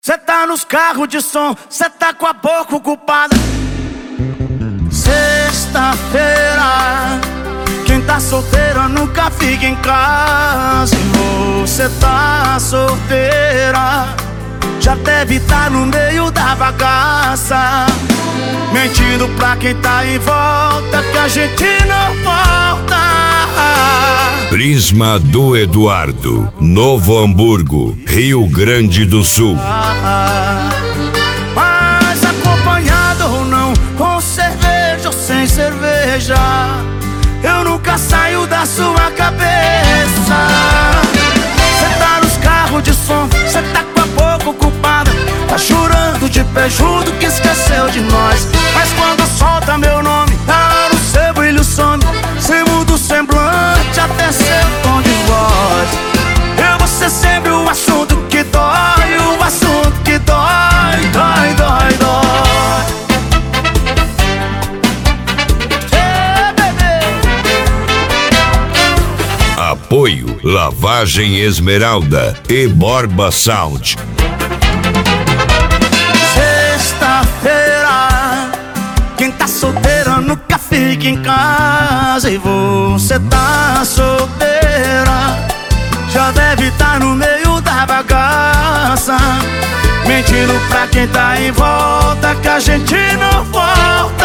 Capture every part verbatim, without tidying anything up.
Cê tá nos carros de som, cê tá com a boca ocupada. Sexta-feira, quem tá solteira nunca fica em casa. E você tá solteira, já deve tá no meio da bagaça, mentindo pra quem tá em volta que a gente não volta. Prisma do Eduardo, Novo Hamburgo, Rio Grande do Sul. Mas acompanhado ou não, com cerveja ou sem cerveja, eu nunca saio da sua cabeça. Cê tá nos carros de som, cê tá com a boca ocupada, tá chorando de pé junto que esqueceu de nós. Mas quando solta meu nome, ah, no seu brilho some, cê muda o semblante, até seu tom de voz. Eu vou ser sempre o assunto que dói, o assunto que dói, dói, dói, dói. Hey, bebê. Apoio Lavagem Esmeralda e Borba Sound. Sexta-feira, quem tá solteira nunca fica em casa. E você tá solteira, já deve tá no meio da bagaça, mentindo pra quem tá em volta que a gente não volta.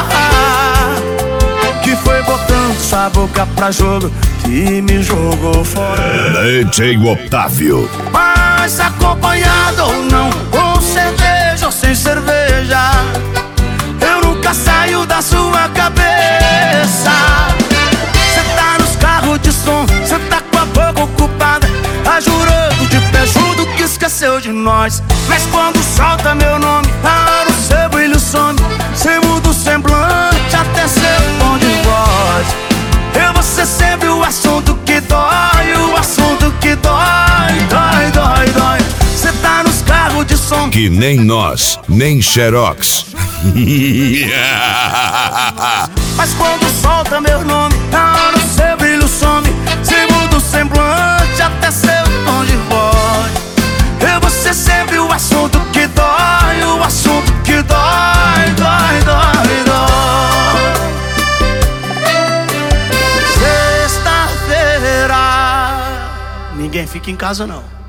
Que foi botando sua boca pra jogo que me jogou fora. D J Otávio. Mas acompanhado ou não, com cerveja ou sem cerveja, eu nunca saio da sua cabeça. Cê tá nos carros de som, cê tá com a boca ocupada, tá jurando de pé junto que esqueceu de nós. Mas quando solta meu nome, ah, no seu brilho some, cê muda o semblante, até seu tom de voz. Eu vou ser sempre o assunto que dói, o assunto que dói, dói, dói, dói. Cê tá nos carros de som, Que nem nós, nem Xerox. mas quando solta meu nome, ah, no seu brilho some, cê muda o semblante, até seu tom de voz. Eu vou ser sempre o assunto que dói, o assunto que dói, dói, dói, dói. Sexta-feira, ninguém fica em casa não.